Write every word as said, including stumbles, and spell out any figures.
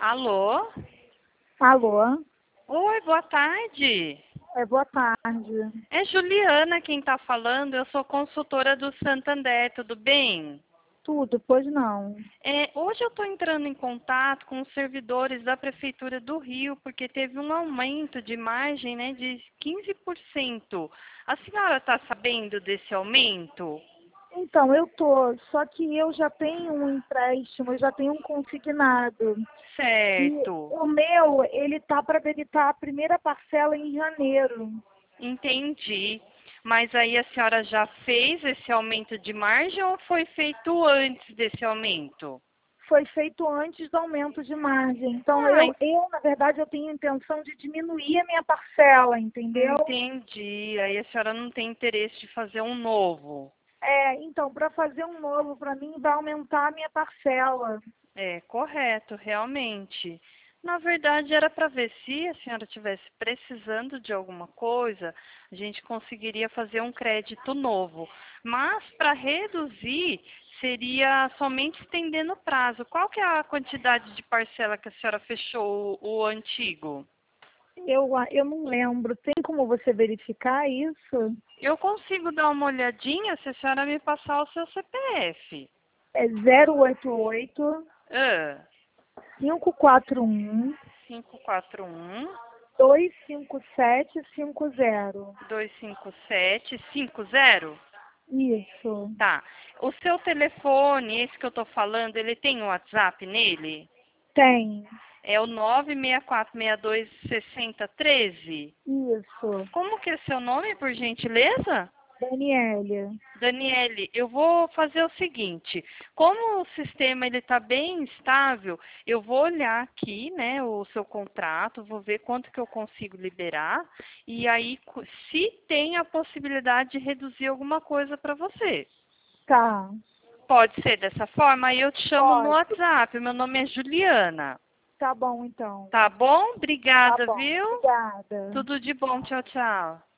Alô? Alô? Oi, boa tarde. É, boa tarde. É Juliana quem está falando, eu sou consultora do Santander, tudo bem? Tudo, pois não. É, hoje eu estou entrando em contato com os servidores da Prefeitura do Rio, porque teve um aumento de margem, né, de quinze por cento. A senhora está sabendo desse aumento? Então, eu tô, só que eu já tenho um empréstimo, eu já tenho um consignado. E Certo, o meu, ele tá para debitar a primeira parcela em janeiro. entendi. Mas aí a senhora já fez esse aumento de margem ou foi feito antes desse aumento? Foi feito antes do aumento de margem. Então, Ah, eu, eu, na verdade, eu tenho a intenção de diminuir a minha parcela, entendeu? entendi. Aí a senhora não tem interesse de fazer um novo. É, então, para fazer um novo, para mim, vai aumentar a minha parcela. É, correto, realmente. Na verdade, era para ver se a senhora estivesse precisando de alguma coisa, a gente conseguiria fazer um crédito novo. Mas para reduzir, seria somente estendendo o prazo. Qual que é a quantidade de parcela que a senhora fechou o, o antigo? Eu, a- eu não lembro. Tem como você verificar isso? Eu consigo dar uma olhadinha se a senhora me passar o seu C P F. É zero oito oito, Ah, cinco quatro um, cinco quatro um, dois cinco sete cinco zero. dois cinco sete cinco zero. Isso. Tá. O seu telefone, esse que eu tô falando, ele tem um WhatsApp nele? Tem. É o nove seis quatro seis dois seis zero um três? Isso. Como que é seu nome, por gentileza? Daniele. Daniele, eu vou fazer o seguinte, como o sistema ele está bem estável, eu vou olhar aqui, né, o seu contrato, vou ver quanto que eu consigo liberar e aí co- se tem a possibilidade de reduzir alguma coisa para você. Tá. Pode ser dessa forma, aí eu te chamo no Pode. WhatsApp, meu nome é Juliana. Tá bom, então. Tá bom? Tá Obrigada, bom. viu? Obrigada. Tudo de bom, tchau, tchau.